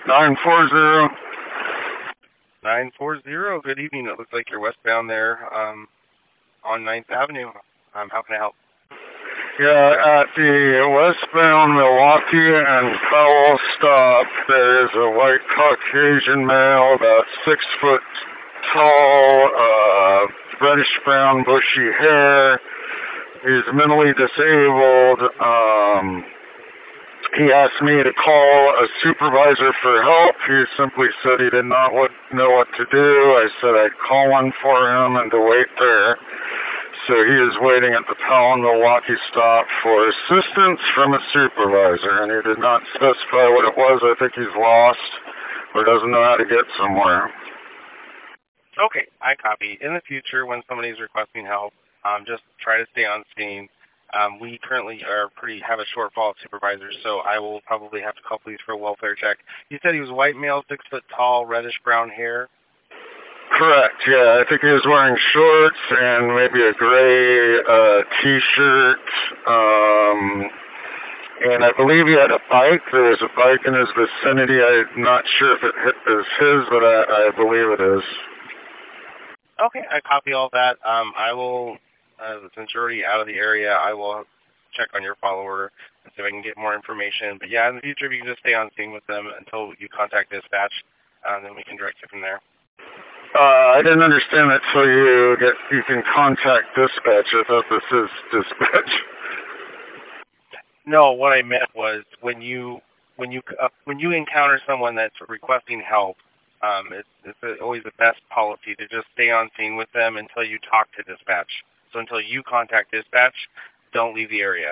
940. 940. Good evening. It looks like you're westbound there on 9th Avenue. How can I help? Yeah, at the westbound Milwaukee and Powell stop, there is a white Caucasian male, about 6 foot tall, reddish brown bushy hair. He's mentally disabled. He asked me to call a supervisor for help. He simply said he did not know what to do. I said I'd call one for him and to wait there. So he is waiting at the Powell and Milwaukee stop for assistance from a supervisor, and he did not specify what it was. I think he's lost or doesn't know how to get somewhere. Okay, I copy. In the future, when somebody's requesting help, just try to stay on scene. We currently have a shortfall of supervisors, so I will probably have to call police for a welfare check. You said he was white male, 6 foot tall, reddish brown hair? Correct, yeah. I think he was wearing shorts and maybe a gray t-shirt. And I believe he had a bike. There was a bike in his vicinity. I'm not sure if it is his, but I believe it is. Okay, I copy all that. I will, since you're already out of the area, I will check on your follower and see if I can get more information. But yeah, in the future, if you can just stay on scene with them until you contact dispatch, then we can direct you from there. I didn't understand that till you can contact dispatch. I thought this is dispatch. No, what I meant was when you encounter someone that's requesting help, it's always the best policy to just stay on scene with them until you talk to dispatch. So until you contact dispatch, don't leave the area.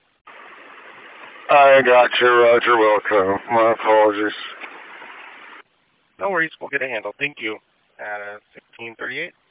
I got you, Roger Wilco. My apologies. No worries, we'll get a handle. Thank you. At 1638.